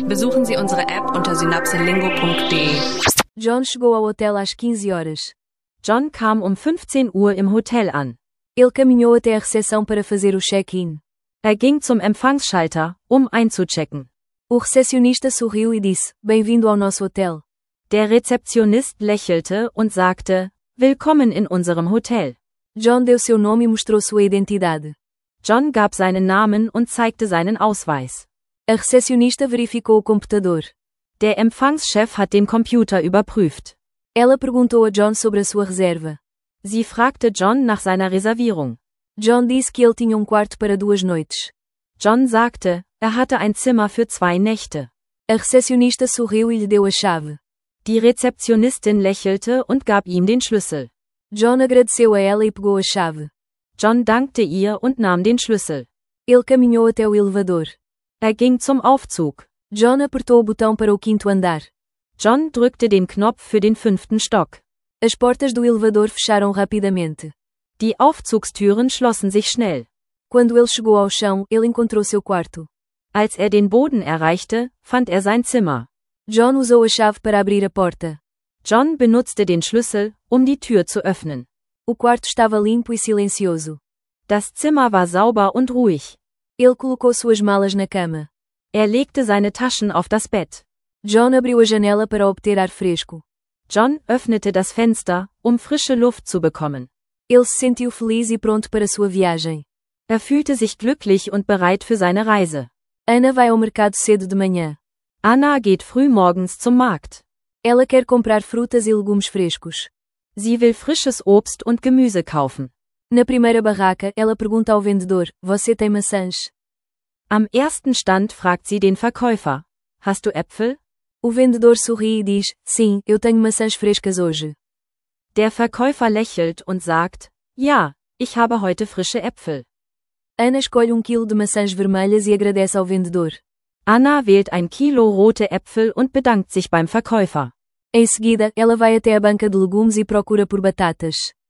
Besuchen Sie unsere App unter synapselingo.de. John chegou ao hotel às 15 horas. John kam um 15 Uhr im Hotel an. Ele caminhou até a recepção para fazer o check-in. Ging zum Empfangsschalter, einzuchecken. O recepcionista sorriu e disse, bem-vindo ao nosso hotel. Der Rezeptionist lächelte und sagte, willkommen in unserem Hotel. John deu seu nome e mostrou sua identidade. John gab seinen Namen und zeigte seinen Ausweis. A recepcionista verificou o computador. Der Empfangschef hat den Computer überprüft. Ela perguntou a John sobre a sua reserva. Sie fragte John nach seiner Reservierung. John disse que ele tinha quarto para 2 noites. John sagte, hatte ein Zimmer für 2 Nächte. A recepcionista sorriu e lhe deu a chave. Die Rezeptionistin lächelte und gab ihm den Schlüssel. John agradeceu a ela e pegou a chave. John dankte ihr und nahm den Schlüssel. Ele caminhou até o elevador. Ging zum Aufzug. John apertou o botão para o 5º andar. John drückte den Knopf für den 5. Stock. As portas do elevador fecharam rapidamente. Die Aufzugstüren schlossen sich schnell. Quando ele chegou ao chão, ele encontrou seu quarto. Als den Boden erreichte, fand sein Zimmer. John usou a chave para abrir a porta. John benutzte den Schlüssel, die Tür zu öffnen. O quarto estava limpo e silencioso. Das Zimmer war sauber und ruhig. Ele colocou suas malas na cama. Legte seine Taschen auf das Bett. John abriu a janela para obter ar fresco. John öffnete das Fenster, frische Luft zu bekommen. Ele se sentiu feliz e pronto para sua viagem. Fühlte sich glücklich und bereit für seine Reise. Anna vai ao mercado cedo de manhã. Anna geht früh morgens zum Markt. Ela quer comprar frutas e legumes frescos. Sie will frisches Obst und Gemüse kaufen. Na primeira barraca, ela pergunta ao vendedor, você tem maçãs? Am ersten Stand fragt sie den Verkäufer, hast du Äpfel? O vendedor sorri e diz, sim, eu tenho maçãs frescas hoje. Der Verkäufer lächelt und sagt, ja, ich habe heute frische Äpfel. Anna escolhe 1 quilo de maçãs vermelhas e agradece ao vendedor. Anna wählt 1 Kilo rote Äpfel und bedankt sich beim Verkäufer. Em seguida, ela vai até a banca de legumes e procura por batatas.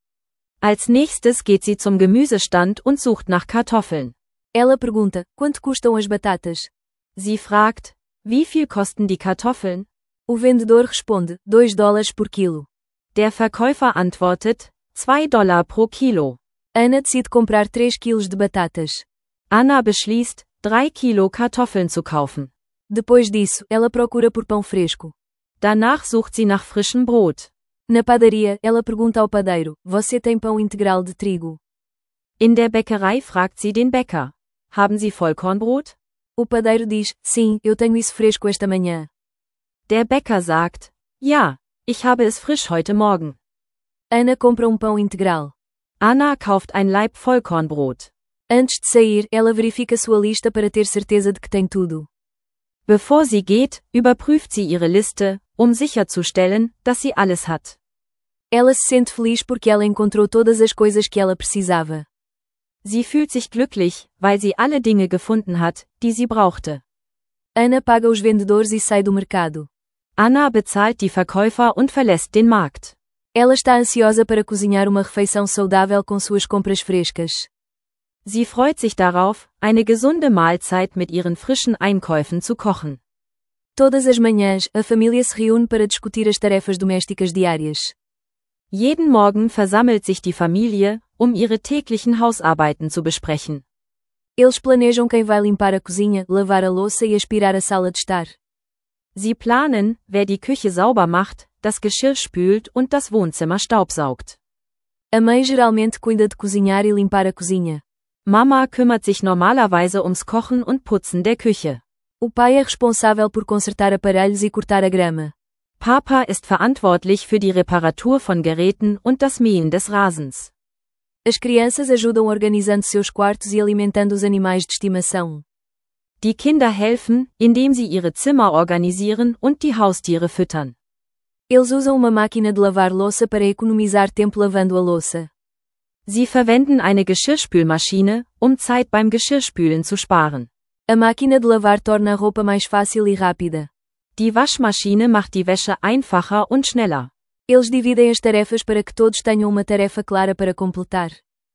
Als nächstes geht sie zum Gemüsestand und sucht nach Kartoffeln. Ela pergunta, quanto custam as batatas? Sie fragt, wie viel kosten die Kartoffeln? O vendedor responde, $2 por quilo. Der Verkäufer antwortet, $2 pro Kilo. Anna decide comprar 3 quilos de batatas. Anna beschließt, 3 Kilo Kartoffeln zu kaufen. Depois disso, ela procura por pão fresco. Danach sucht sie nach frischem Brot. Na padaria, ela pergunta ao padeiro, você tem pão integral de trigo? In der Bäckerei fragt sie den Bäcker, haben Sie Vollkornbrot? O padeiro diz, sim, eu tenho isso fresco esta manhã. Der Bäcker sagt, ja, ich habe es frisch heute Morgen. Anna compra pão integral. Anna kauft ein Laib Vollkornbrot. Antes de sair, ela verifica sua lista para ter certeza de que tem tudo. Bevor sie geht, überprüft sie ihre Liste, sicherzustellen, dass sie alles hat. Ela se sente feliz porque ela encontrou todas as coisas que ela precisava. Sie fühlt sich glücklich, weil sie alle Dinge gefunden hat, die sie brauchte. Anna paga os vendedores e sai do mercado. Anna bezahlt die Verkäufer und verlässt den Markt. Ela está ansiosa para cozinhar uma refeição saudável com suas compras frescas. Sie freut sich darauf, eine gesunde Mahlzeit mit ihren frischen Einkäufen zu kochen. Todas as manhãs, a família se reúne para discutir as tarefas domésticas diárias. Jeden Morgen versammelt sich die Familie, ihre täglichen Hausarbeiten zu besprechen. Eles planejam quem vai limpar a cozinha, lavar a louça e aspirar a sala de estar. Sie planen, wer die Küche sauber macht, das Geschirr spült und das Wohnzimmer staubsaugt. A mãe geralmente cuida de cozinhar e limpar a cozinha. Mama kümmert sich normalerweise ums Kochen und Putzen der Küche. O pai é responsável por consertar aparelhos e cortar a grama. Papa ist verantwortlich für die Reparatur von Geräten und das Mähen des Rasens. As crianças ajudam organizando seus quartos e alimentando os animais de estimação. Die Kinder helfen, indem sie ihre Zimmer organisieren und die Haustiere füttern. Eles usam uma máquina de lavar louça para economizar tempo lavando a louça. Sie verwenden eine Geschirrspülmaschine, Zeit beim Geschirrspülen zu sparen. A máquina de lavar torna a roupa mais fácil e rápida. Die Waschmaschine macht die Wäsche einfacher und schneller. Eles dividem as tarefas para que todos tenham uma tarefa clara para completar.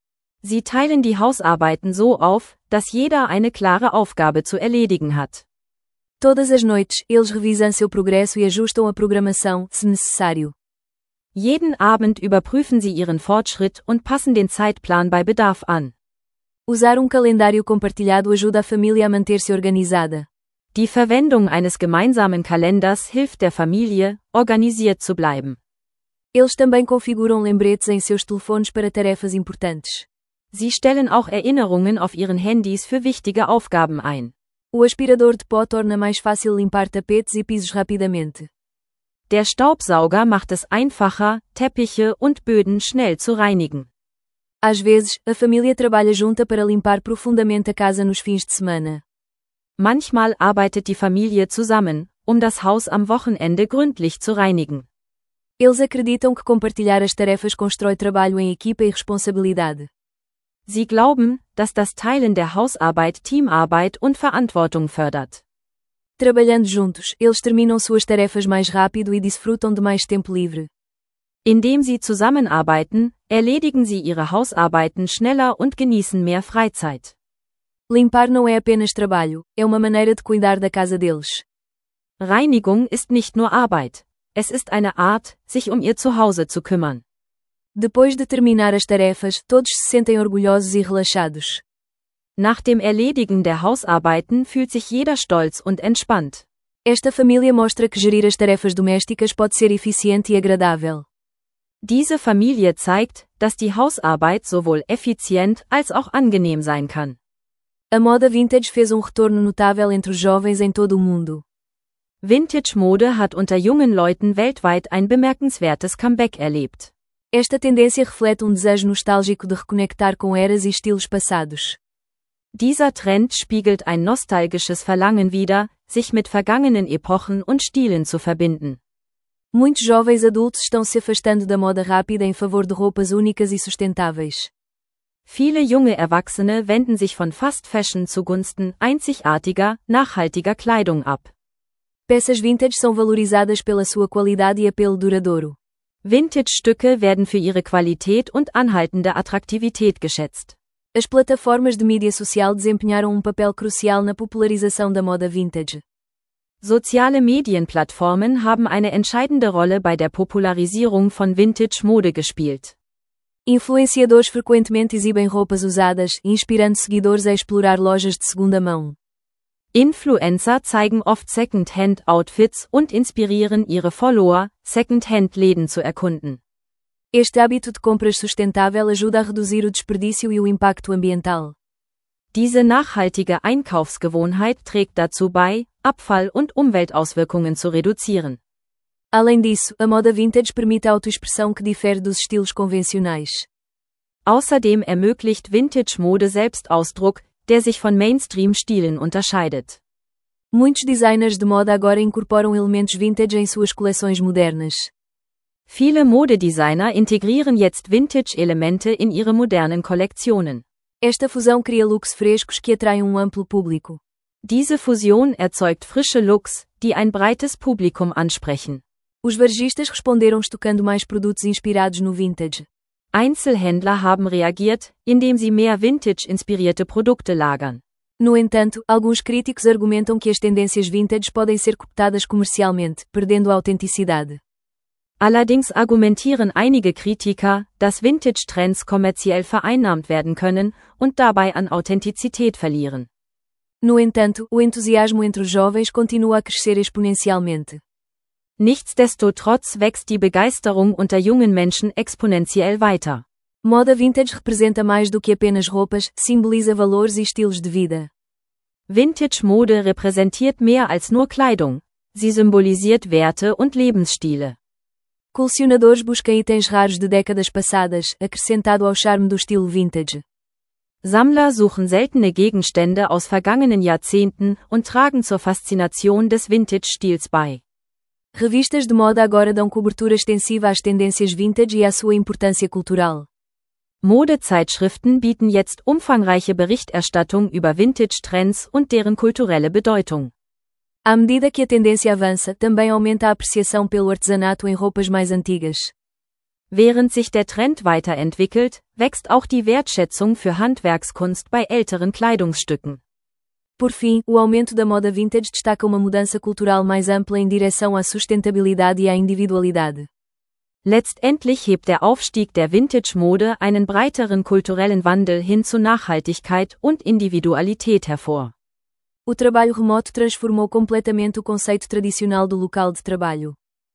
Sie teilen die Hausarbeiten so auf, dass jeder eine klare Aufgabe zu erledigen hat. Todas as noites, eles revisam seu progresso e ajustam a programação, se necessário. Jeden Abend überprüfen sie ihren Fortschritt und passen den Zeitplan bei Bedarf an. Usar calendário compartilhado ajuda a família a manter-se organizada. Die Verwendung eines gemeinsamen Kalenders hilft der Familie, organisiert zu bleiben. Eles também configuram lembretes em seus telefones para tarefas importantes. Sie stellen auch Erinnerungen auf ihren Handys für wichtige Aufgaben ein. O aspirador de pó torna mais fácil limpar tapetes e pisos rapidamente. Der Staubsauger macht es einfacher, Teppiche und Böden schnell zu reinigen. Às vezes, a família trabalha junta para limpar profundamente a casa nos fins de semana. Manchmal arbeitet die Familie zusammen, das Haus am Wochenende gründlich zu reinigen. Eles acreditam que compartilhar as tarefas constrói trabalho em equipa e responsabilidade. Sie glauben, dass das Teilen der Hausarbeit Teamarbeit und Verantwortung fördert. Trabalhando juntos, eles terminam suas tarefas mais rápido e desfrutam de mais tempo livre. Indem sie zusammenarbeiten, erledigen sie ihre Hausarbeiten schneller und genießen mehr Freizeit. Limpar não é apenas trabalho, é uma maneira de cuidar da casa deles. Reinigung ist nicht nur Arbeit. Es ist eine Art, sich ihr Zuhause zu kümmern. Depois de terminar as tarefas, todos se sentem orgulhosos e relaxados. Nach dem Erledigen der Hausarbeiten fühlt sich jeder stolz und entspannt. Esta família mostra que gerir as tarefas domésticas pode ser eficiente e agradável. Diese Familie zeigt, dass die Hausarbeit sowohl effizient als auch angenehm sein kann. A moda vintage fez retorno notável entre os jovens em todo o mundo. Vintage-Mode hat unter jungen Leuten weltweit ein bemerkenswertes Comeback erlebt. Esta tendência reflete desejo nostálgico de reconectar com eras e estilos passados. Dieser Trend spiegelt ein nostalgisches Verlangen wider, sich mit vergangenen Epochen und Stilen zu verbinden. Muitos jovens adultos estão se afastando da moda rápida em favor de roupas únicas e sustentáveis. Viele junge Erwachsene wenden sich von Fast Fashion zugunsten einzigartiger, nachhaltiger Kleidung ab. Peças vintage são valorizadas pela sua qualidade e apelo duradouro. Vintage-Stücke werden für ihre Qualität und anhaltende Attraktivität geschätzt. As plataformas de mídia social desempenharam papel crucial na popularização da moda vintage. Soziale Medienplattformen haben eine entscheidende Rolle bei der Popularisierung von Vintage-Mode gespielt. Influenciadores frequentemente exibem roupas usadas, inspirando seguidores a explorar lojas de segunda mão. Influencer zeigen oft Second-Hand-Outfits und inspirieren ihre Follower, Second-Hand-Läden zu erkunden. Este hábito de compras sustentável ajuda a reduzir o desperdício e o impacto ambiental. Diese nachhaltige Einkaufsgewohnheit trägt dazu bei, Abfall- und Umweltauswirkungen zu reduzieren. Além disso, a moda vintage permite a autoexpressão que difere dos estilos convencionais. Außerdem ermöglicht Vintage-Mode Selbstausdruck, der sich von Mainstream-Stilen unterscheidet. Muitos designers de moda agora incorporam elementos vintage em suas coleções modernas. Viele Modedesigner integrieren jetzt Vintage-Elemente in ihre modernen Kollektionen. Esta fusão cria looks frescos que atraem amplo público. Diese Fusion erzeugt frische Looks, die ein breites Publikum ansprechen. Os varejistas responderam estocando mais produtos inspirados no vintage. Einzelhändler haben reagiert, indem sie mehr Vintage-inspirierte Produkte lagern. No entanto, alguns críticos argumentam que as tendências vintage podem ser cooptadas comercialmente, perdendo a autenticidade. Allerdings argumentieren einige Kritiker, dass Vintage-Trends kommerziell vereinnahmt werden können und dabei an Authentizität verlieren. No entanto, o entusiasmo entre os jovens continua a crescer exponencialmente. Nichtsdestotrotz wächst die Begeisterung unter jungen Menschen exponentiell weiter. Moda vintage representa mais do que apenas roupas, simboliza valores e estilos de vida. Vintage-Mode repräsentiert mehr als nur Kleidung. Sie symbolisiert Werte und Lebensstile. Colecionadores buscam itens raros de décadas passadas, acrescentado ao charme do estilo vintage. Sammler suchen seltene Gegenstände aus vergangenen Jahrzehnten und tragen zur Faszination des Vintage-Stils bei. Revistas de moda agora dão cobertura extensiva às tendências vintage e à sua importância cultural. Modezeitschriften bieten jetzt umfangreiche Berichterstattung über Vintage-Trends und deren kulturelle Bedeutung. À medida que a tendência avança, também aumenta a apreciação pelo artesanato em roupas mais antigas. Während sich der Trend weiterentwickelt, wächst auch die Wertschätzung für Handwerkskunst bei älteren Kleidungsstücken. Por fim, o aumento da moda vintage destaca uma mudança cultural mais ampla em direção à sustentabilidade e à individualidade. Letztendlich hebt der Aufstieg der Vintage-Mode einen breiteren kulturellen Wandel hin zu Nachhaltigkeit und Individualität hervor. O trabalho remoto transformou completamente o conceito tradicional do local de trabalho.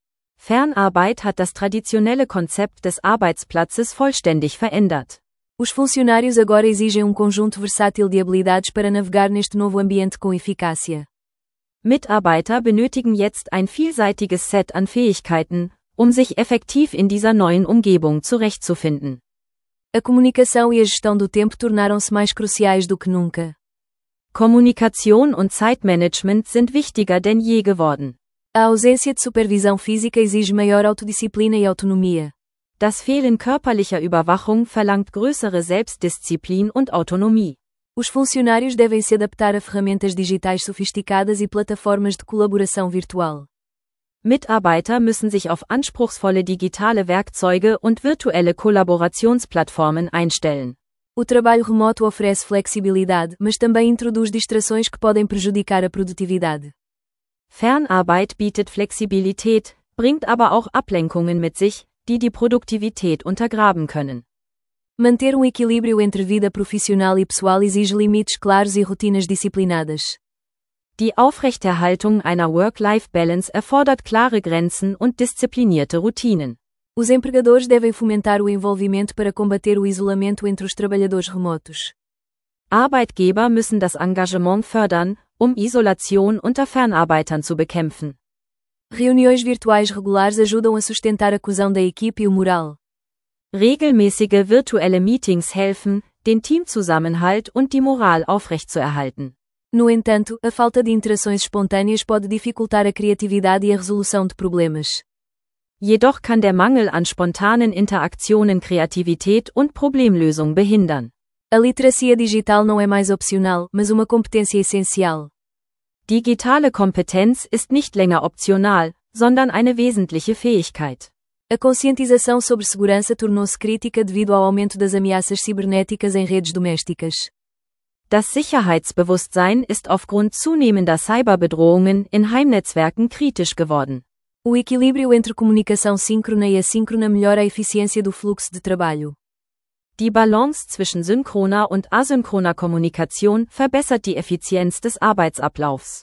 Fernarbeit hat das traditionelle Konzept des Arbeitsplatzes vollständig verändert. Os funcionários agora exigem conjunto versátil de habilidades para navegar neste novo ambiente com eficácia. Mitarbeiter benötigen jetzt ein vielseitiges Set an Fähigkeiten, sich effektiv in dieser neuen Umgebung zurechtzufinden. A comunicação e a gestão do tempo tornaram-se mais cruciais do que nunca. Kommunikation und Zeitmanagement sind wichtiger denn je geworden. A ausência de supervisão física exige maior autodisciplina e autonomia. Das Fehlen körperlicher Überwachung verlangt größere Selbstdisziplin und Autonomie. Os funcionários devem se adaptar a ferramentas digitais sofisticadas e plataformas de colaboração virtual. Mitarbeiter müssen sich auf anspruchsvolle digitale Werkzeuge und virtuelle Kollaborationsplattformen einstellen. O trabalho remoto oferece flexibilidade, mas também introduz distrações que podem prejudicar a produtividade. Fernarbeit bietet Flexibilität, bringt aber auch Ablenkungen mit sich, die Produktivität untergraben können. Manter equilíbrio entre vida profissional e pessoal exige limites claros e rotinas disciplinadas. Die Aufrechterhaltung einer Work-Life-Balance erfordert klare Grenzen und disziplinierte Routinen. Os empregadores devem fomentar o envolvimento para combater o isolamento entre os trabalhadores remotos. Arbeitgeber müssen das Engagement fördern, Isolation unter Fernarbeitern zu bekämpfen. Reuniões virtuais regulares ajudam a sustentar a coesão da equipe e o moral. Regelmäßige virtuelle Meetings helfen, den Teamzusammenhalt und die Moral aufrechtzuerhalten. No entanto, a falta de interações espontâneas pode dificultar a criatividade e a resolução de problemas. Jedoch kann der Mangel an spontanen Interaktionen Kreativität und Problemlösung behindern. A literacia digital não é mais opcional, mas uma competência essencial. Digitale Kompetenz ist nicht länger optional, sondern eine wesentliche Fähigkeit. A conscientização sobre segurança tornou-se crítica devido ao aumento das ameaças cibernéticas em redes domésticas. Das Sicherheitsbewusstsein ist aufgrund zunehmender Cyberbedrohungen in Heimnetzwerken kritisch geworden. O equilíbrio entre comunicação síncrona e assíncrona melhora a eficiência do fluxo de trabalho. Die Balance zwischen synchroner und asynchroner Kommunikation verbessert die Effizienz des Arbeitsablaufs.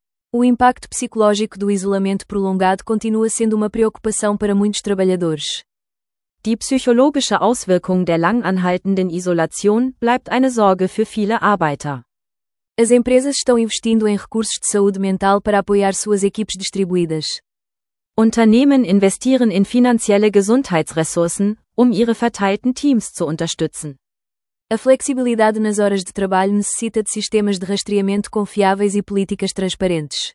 O impacto psicológico do isolamento prolongado continua sendo uma preocupação para muitos trabalhadores. Die psychologische Auswirkung der lang anhaltenden Isolation bleibt eine Sorge für viele Arbeiter. As empresas estão investindo em recursos de saúde mental para apoiar suas equipes distribuídas. Unternehmen investieren in finanzielle Gesundheitsressourcen, ihre verteilten Teams zu unterstützen. A flexibilidade nas horas de trabalho necessita de sistemas de rastreamento confiáveis e políticas transparentes.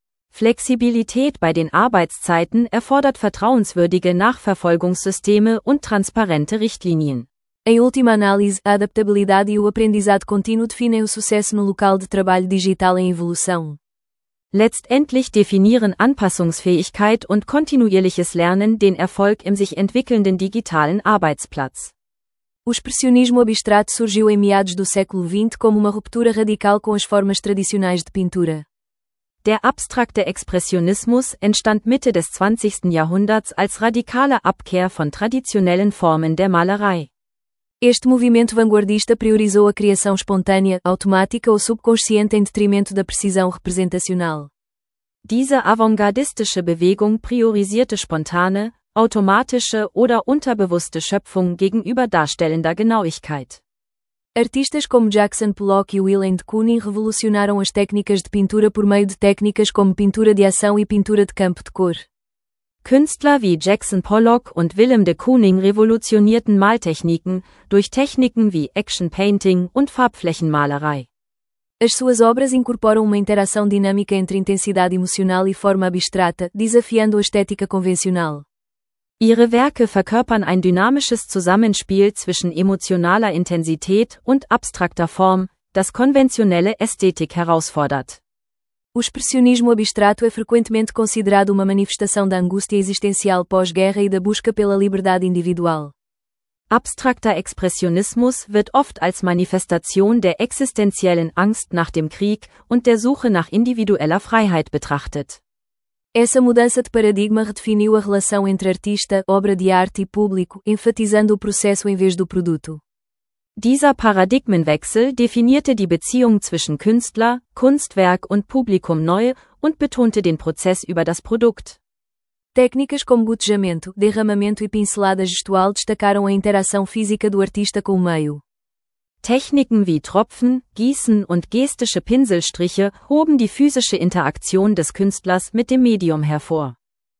Flexibilität bei den Arbeitszeiten erfordert vertrauenswürdige Nachverfolgungssysteme und transparente Richtlinien. Em última análise, a adaptabilidade e o aprendizado contínuo definem o sucesso no local de trabalho digital em evolução. Letztendlich definieren Anpassungsfähigkeit und kontinuierliches Lernen den Erfolg im sich entwickelnden digitalen Arbeitsplatz. O expressionismo abstrato surgiu em meados do século XX como uma ruptura radical com as formas tradicionais de pintura. Der abstrakte Expressionismus entstand Mitte des 20. Jahrhunderts als radikale Abkehr von traditionellen Formen der Malerei. Este movimento vanguardista priorizou a criação espontânea, automática ou subconsciente em detrimento da precisão representacional. Diese avantgardistische Bewegung priorisierte spontane, automatische oder unterbewusste Schöpfung gegenüber darstellender Genauigkeit. Artistas como Jackson Pollock e Willem de Kooning revolucionaram as técnicas de pintura por meio de técnicas como pintura de ação e pintura de campo de cor. Künstler wie Jackson Pollock und Willem de Kooning revolutionierten Maltechniken durch Techniken wie Action Painting und Farbflächenmalerei. As suas obras incorporam uma interação dinâmica entre intensidade emocional e forma abstrata, desafiando a estética convencional. Ihre Werke verkörpern ein dynamisches Zusammenspiel zwischen emotionaler Intensität und abstrakter Form, das konventionelle Ästhetik herausfordert. O expressionismo abstrato é frequentemente considerado uma manifestação da angústia existencial pós-guerra e da busca pela liberdade individual. Abstrakter Expressionismus wird oft als Manifestation der existenziellen Angst nach dem Krieg und der Suche nach individueller Freiheit betrachtet. Essa mudança de paradigma redefiniu a relação entre artista, obra de arte e público, enfatizando o processo em vez do produto. Dieser Paradigmenwechsel definierte die Beziehung zwischen Künstler, Kunstwerk und Publikum neu und betonte den Prozess über das Produkt. Técnicas como gotejamento, derramamento e pincelada gestual destacaram a interação física do artista com o meio. Techniken wie Tropfen, Gießen und gestische Pinselstriche hoben die physische Interaktion des Künstlers mit dem Medium hervor.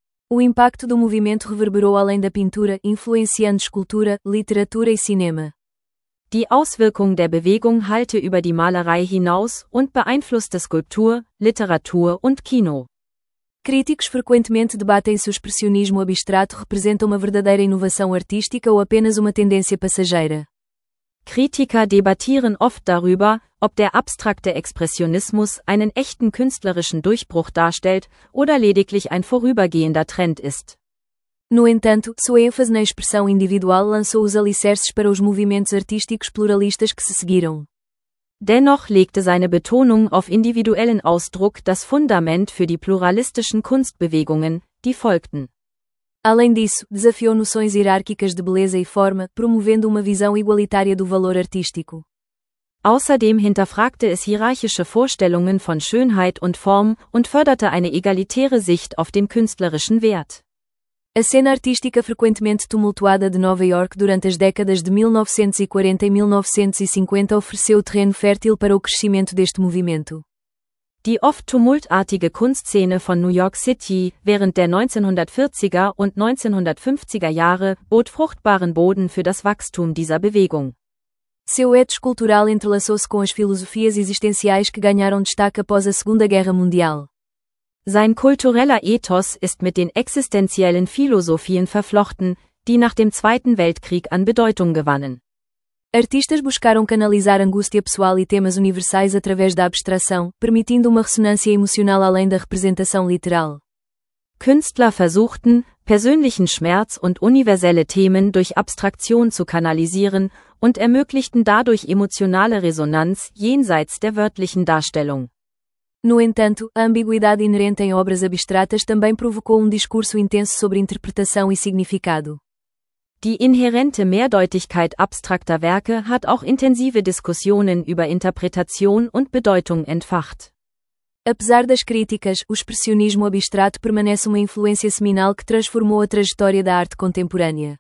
O impacto do movimento reverberou além da pintura, influenciando escultura, literatura e cinema. Die Auswirkung der Bewegung hallte über die Malerei hinaus und beeinflusste Skulptur, Literatur und Kino. Críticos frequentemente debatem se o expressionismo abstrato representa uma verdadeira inovação artística ou apenas uma tendência passageira. Kritiker debattieren oft darüber, ob der abstrakte Expressionismus einen echten künstlerischen Durchbruch darstellt oder lediglich ein vorübergehender Trend ist. No entanto, sua ênfase na expressão individual lançou os alicerces para os movimentos artísticos pluralistas que se seguiram. Dennoch legte seine Betonung auf individuellen Ausdruck das Fundament für die pluralistischen Kunstbewegungen, die folgten. Além disso, desafiou noções hierárquicas de beleza e forma, promovendo uma visão igualitária do valor artístico. Außerdem hinterfragte es hierarchische Vorstellungen von Schönheit und Form und förderte eine egalitäre Sicht auf den künstlerischen Wert. A cena artística frequentemente tumultuada de Nova York durante as décadas de 1940 e 1950 ofereceu terreno fértil para o crescimento deste movimento. Die oft tumultartige Kunstszene von New York City während der 1940er und 1950er Jahre bot fruchtbaren Boden für das Wachstum dieser Bewegung. Seu ethos cultural entrelaçou-se com as filosofias existenciais que ganharam destaque após a Segunda Guerra Mundial. Sein kultureller Ethos ist mit den existenziellen Philosophien verflochten, die nach dem Zweiten Weltkrieg an Bedeutung gewannen. Artistas buscaram canalizar angústia pessoal e temas universais através da abstração, permitindo uma ressonância emocional além da representação literal. Künstler versuchten, persönlichen Schmerz und universelle Themen durch Abstraktion zu kanalisieren und ermöglichten dadurch emotionale Resonanz jenseits der wörtlichen Darstellung. No entanto, a ambiguidade inerente em obras abstratas também provocou discurso intenso sobre interpretação e significado. Die inhärente Mehrdeutigkeit abstrakter Werke hat auch intensive Diskussionen über Interpretation und Bedeutung entfacht. Apesar das críticas, o expressionismo abstrato permanece uma influência seminal que transformou a trajetória da arte contemporânea.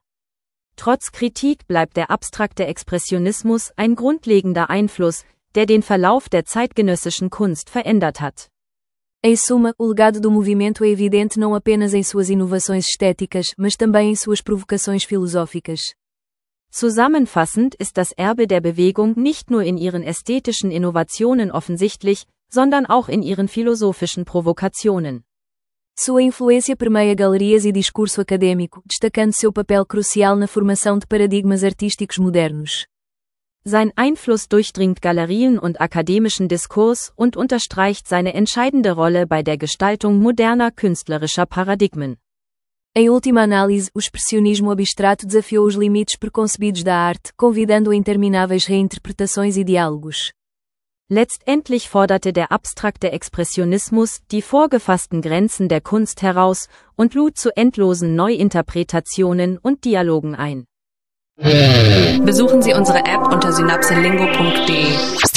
Trotz Kritik bleibt der abstrakte Expressionismus ein grundlegender Einfluss, der den Verlauf der zeitgenössischen Kunst verändert hat. Em suma, o legado do movimento é evidente não apenas em suas inovações estéticas, mas também em suas provocações filosóficas. Zusammenfassend ist das Erbe der Bewegung nicht nur in ihren ästhetischen Innovationen offensichtlich, sondern auch in ihren philosophischen Provokationen. Sua influência permeia galerias e discurso acadêmico, destacando seu papel crucial na formação de paradigmas artísticos modernos. Sein Einfluss durchdringt Galerien und akademischen Diskurs und unterstreicht seine entscheidende Rolle bei der Gestaltung moderner künstlerischer Paradigmen. Em última análise, o expressionismo abstrato desafiou os limites preconcebidos da arte, convidando a intermináveis reinterpretações e diálogos. Letztendlich forderte der abstrakte Expressionismus die vorgefassten Grenzen der Kunst heraus und lud zu endlosen Neuinterpretationen und Dialogen ein. Besuchen Sie unsere App unter synapselingo.de.